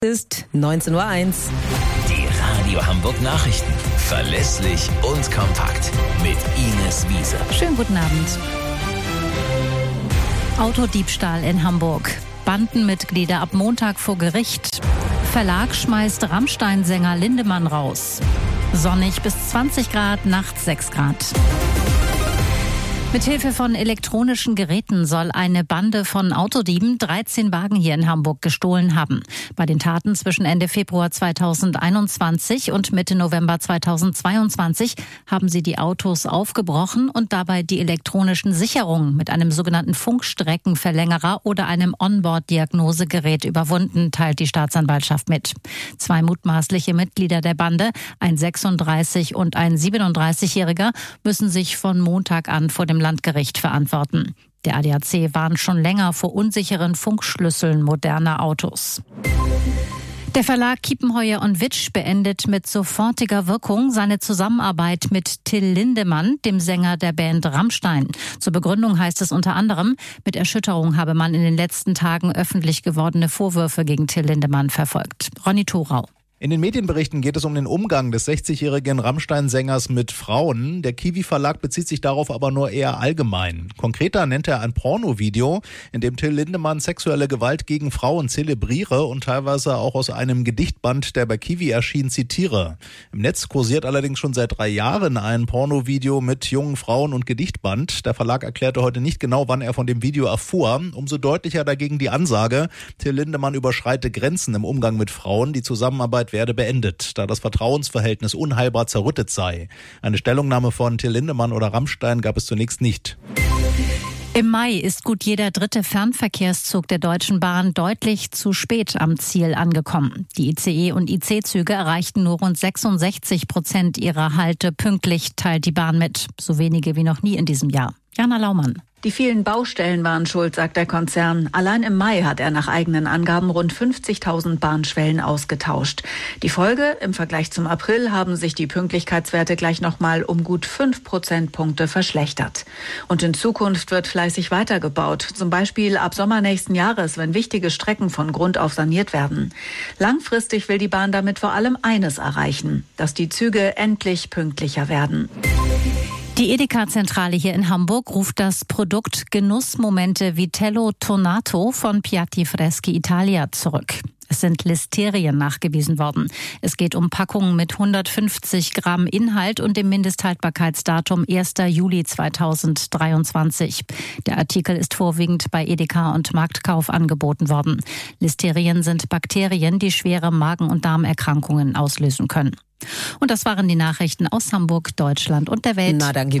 Ist 19:01 Uhr. Die Radio Hamburg Nachrichten. Verlässlich und kompakt. Mit Ines Wiese. Schönen guten Abend. Autodiebstahl in Hamburg. Bandenmitglieder ab Montag vor Gericht. Verlag schmeißt Rammstein-Sänger Lindemann raus. Sonnig bis 20 Grad, nachts 6 Grad. Mithilfe von elektronischen Geräten soll eine Bande von Autodieben 13 Wagen hier in Hamburg gestohlen haben. Bei den Taten zwischen Ende Februar 2021 und Mitte November 2022 haben sie die Autos aufgebrochen und dabei die elektronischen Sicherungen mit einem sogenannten Funkstreckenverlängerer oder einem Onboard-Diagnosegerät überwunden, teilt die Staatsanwaltschaft mit. 2 mutmaßliche Mitglieder der Bande, ein 36- und ein 37-Jähriger, müssen sich von Montag an vor dem Landgericht verantworten. Der ADAC warnt schon länger vor unsicheren Funkschlüsseln moderner Autos. Der Verlag Kiepenheuer & Witsch beendet mit sofortiger Wirkung seine Zusammenarbeit mit Till Lindemann, dem Sänger der Band Rammstein. Zur Begründung heißt es unter anderem, mit Erschütterung habe man in den letzten Tagen öffentlich gewordene Vorwürfe gegen Till Lindemann verfolgt. Ronny Thorau. In den Medienberichten geht es um den Umgang des 60-jährigen Rammstein-Sängers mit Frauen. Der Kiwi-Verlag bezieht sich darauf aber nur eher allgemein. Konkreter nennt er ein Pornovideo, in dem Till Lindemann sexuelle Gewalt gegen Frauen zelebriere und teilweise auch aus einem Gedichtband, der bei Kiwi erschien, zitiere. Im Netz kursiert allerdings schon seit 3 Jahren ein Pornovideo mit jungen Frauen und Gedichtband. Der Verlag erklärte heute nicht genau, wann er von dem Video erfuhr. Umso deutlicher dagegen die Ansage, Till Lindemann überschreite Grenzen im Umgang mit Frauen. Die Zusammenarbeit werde beendet, da das Vertrauensverhältnis unheilbar zerrüttet sei. Eine Stellungnahme von Till Lindemann oder Rammstein gab es zunächst nicht. Im Mai ist gut jeder 3. Fernverkehrszug der Deutschen Bahn deutlich zu spät am Ziel angekommen. Die ICE- und IC-Züge erreichten nur rund 66% ihrer Halte pünktlich, teilt die Bahn mit. So wenige wie noch nie in diesem Jahr. Jana Laumann. Die vielen Baustellen waren schuld, sagt der Konzern. Allein im Mai hat er nach eigenen Angaben rund 50.000 Bahnschwellen ausgetauscht. Die Folge: Im Vergleich zum April haben sich die Pünktlichkeitswerte gleich nochmal um gut 5 Prozentpunkte verschlechtert. Und in Zukunft wird fleißig weitergebaut. Zum Beispiel ab Sommer nächsten Jahres, wenn wichtige Strecken von Grund auf saniert werden. Langfristig will die Bahn damit vor allem eines erreichen: dass die Züge endlich pünktlicher werden. Die Edeka-Zentrale hier in Hamburg ruft das Produkt Genussmomente Vitello Tonato von Piatti Freschi Italia zurück. Es sind Listerien nachgewiesen worden. Es geht um Packungen mit 150 Gramm Inhalt und dem Mindesthaltbarkeitsdatum 1. Juli 2023. Der Artikel ist vorwiegend bei Edeka und Marktkauf angeboten worden. Listerien sind Bakterien, die schwere Magen- und Darmerkrankungen auslösen können. Und das waren die Nachrichten aus Hamburg, Deutschland und der Welt. Na, dann